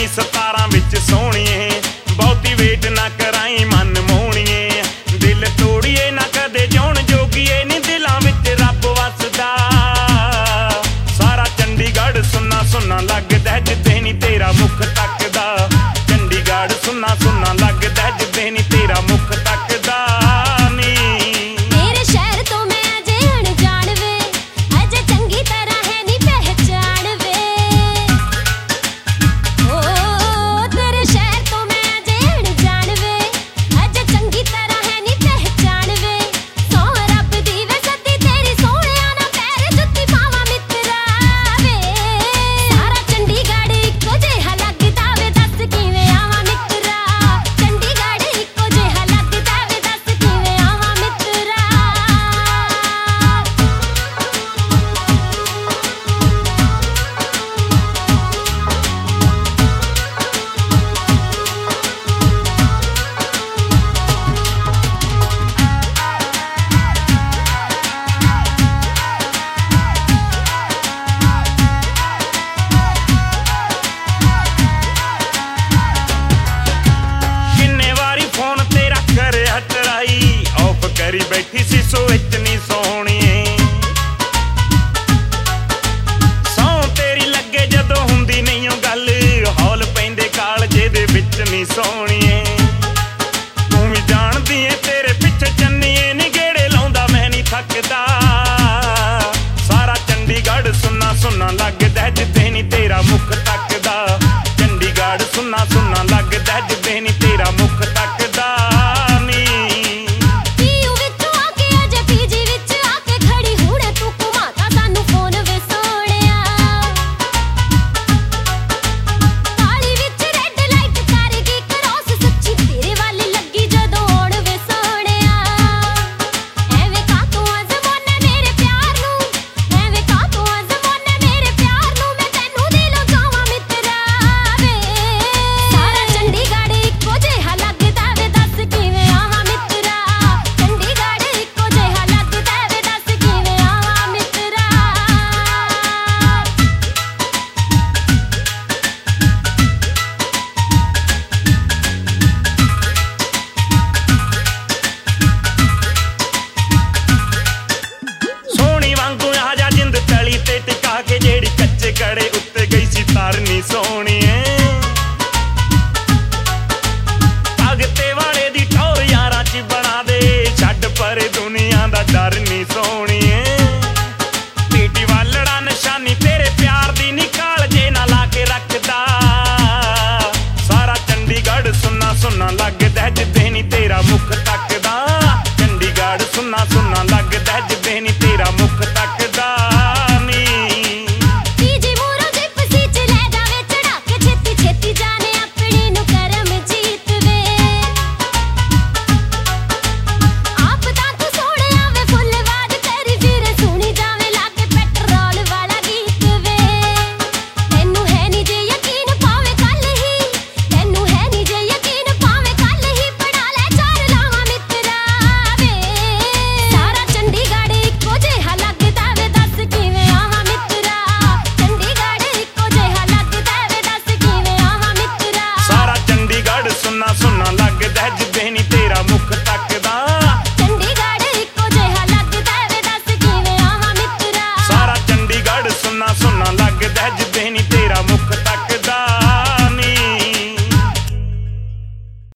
ਨੀ 17 ਵਿੱਚ ਸੋਹਣੀਏ, ਬਹੁਤੀ ਵੇਟ ਨਾ ਕਰਾਈ ਮਨ ਮੋਹਣੀਏ। ਦਿਲ ਤੋੜੀਏ ਨਾ ਕਦੇ ਜਿਉਣ ਜੋਗੀਏ, ਨੀ ਦਿਲਾਂ ਵਿੱਚ ਰੱਬ ਵਸਦਾ। ਸਾਰਾ ਚੰਡੀਗੜ੍ਹ ਸੁੰਨਾ ਸੁੰਨਾ ਲੱਗਦਾ ਜਿੱਦੇ ਨੀ ਤੇਰਾ ਮੁੱਖ ਤੱਕਦਾ। ਚੰਡੀਗੜ੍ਹ ਸੁੰਨਾ ਸੁੰਨਾ ਲੱਗਦਾ ਜਿੱਦੇ ਨੀ ਤੇਰਾ ਮੁੱਖ ਤੱਕਦਾ। ਕਰੀ ਬੈਠੀ ਸੀ ਸੋ ਵਿੱਚ ਨੀ ਸੋਹਣੀਏ, ਸੌ ਤੇਰੀ ਲੱਗੇ ਜਦੋਂ ਹੁੰਦੀ ਨਹੀਂ ਉਹ ਗੱਲ। ਹੌਲ ਪੈਂਦੇ ਕਾਲਜੇ ਦੇ ਵਿੱਚ ਨੀ ਸੋਹਣੀ।